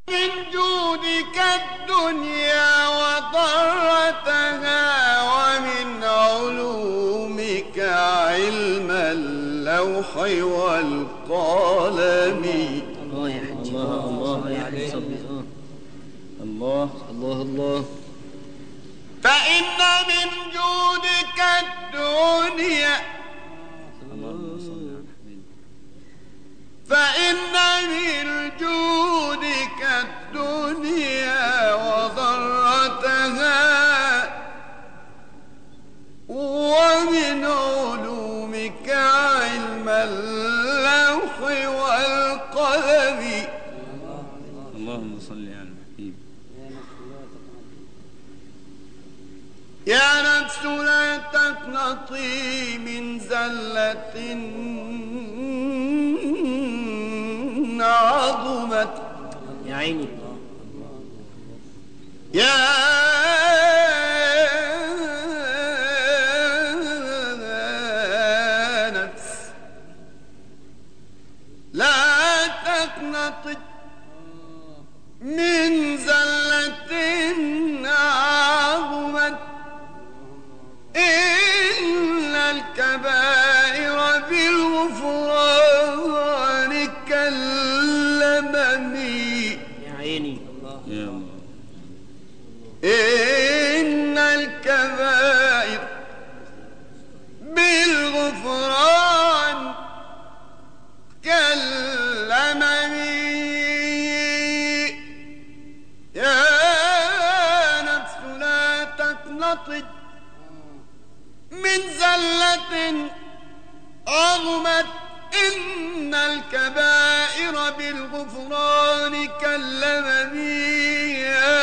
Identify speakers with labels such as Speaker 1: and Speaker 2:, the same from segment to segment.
Speaker 1: من جودك الدنيا وضرتها، ومن علومك علم اللوح والقلم.
Speaker 2: الله يا حج، الله يا حج صبري.
Speaker 3: الله الله الله.
Speaker 1: فإن من جودك الدنيا، فإن من جودك الدنيا وضرتها، ومن علومك علم اللوح والقلم.
Speaker 3: اللهم صل على الحبيب.
Speaker 1: يا نفس لا تقنطي من زلة عظمت.
Speaker 2: يا عيني.
Speaker 1: يا نفس لا تقنطي من زلة عظمت، إن الكبائر بالغفران كاللمم.
Speaker 2: يا عيني.
Speaker 3: يا الله.
Speaker 1: إن الكبائر بالغفران كاللمم. يا نفس لا تقنطي من زلة عظمت، إن الكبائر بالغفران كاللمم. يا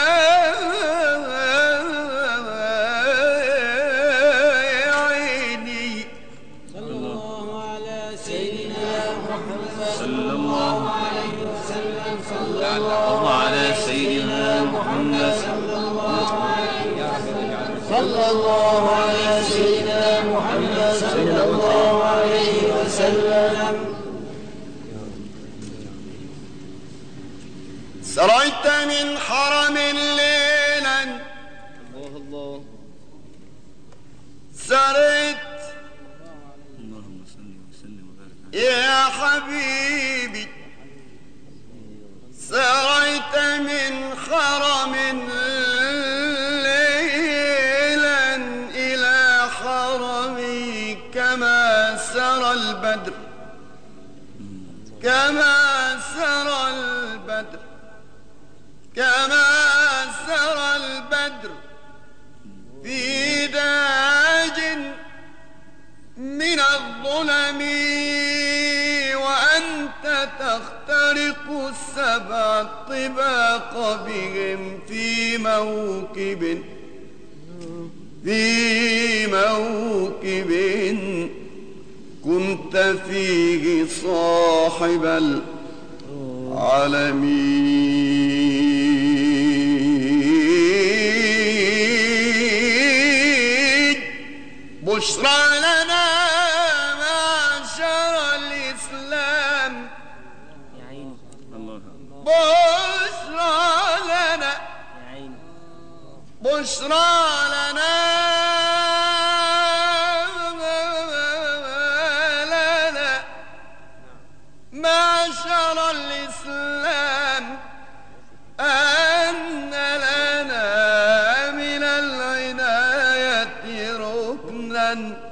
Speaker 1: عيني.
Speaker 4: صلى الله على سيدنا محمد
Speaker 3: صلى الله
Speaker 4: عليه وسلم. صلى
Speaker 3: الله على سيدنا محمد.
Speaker 4: صلى الله على سيدنا محمد صلى الله عليه وسلم.
Speaker 1: سريت من حرم ليلا،
Speaker 3: الله الله.
Speaker 1: سريت
Speaker 3: اللهم صل وسلم وبارك على
Speaker 1: يا حبيبي، سريت من حرم ليلا إلى حرمي، كما سرى البدر، كما سرى البدر، كما سرى البدر في داج من الظلم، وأنت تخترق السبع الطباق بهم في موكب، في موكب كنت فيه صاحب العالمين. بشرى لنا معشر الإسلام،
Speaker 2: يا عيني.
Speaker 3: الله.
Speaker 1: بشرى لنا،
Speaker 2: يا عيني.
Speaker 1: بشرى لنا، لنا معشر الإسلام، أن لنا من العناية ركنا،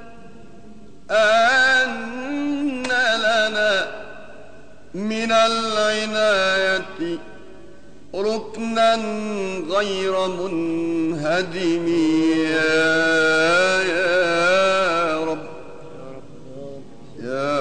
Speaker 1: أن لنا من العناية ركنا غير منهدم. يا رب، يا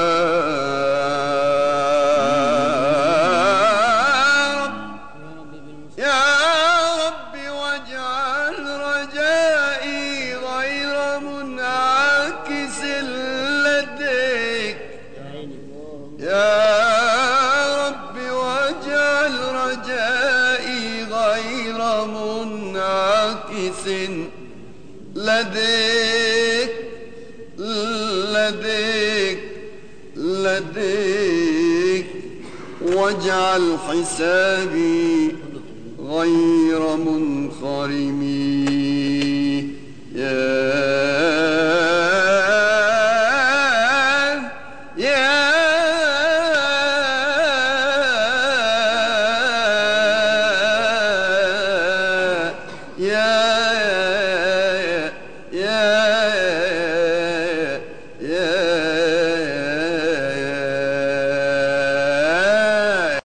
Speaker 1: رب، يا رب، واجعل رجائي غير منعكس لديك. يا رب، واجعل رجائي غير منعكس لديك، لديك، لديك، واجعل الحساب غير منخرم. يا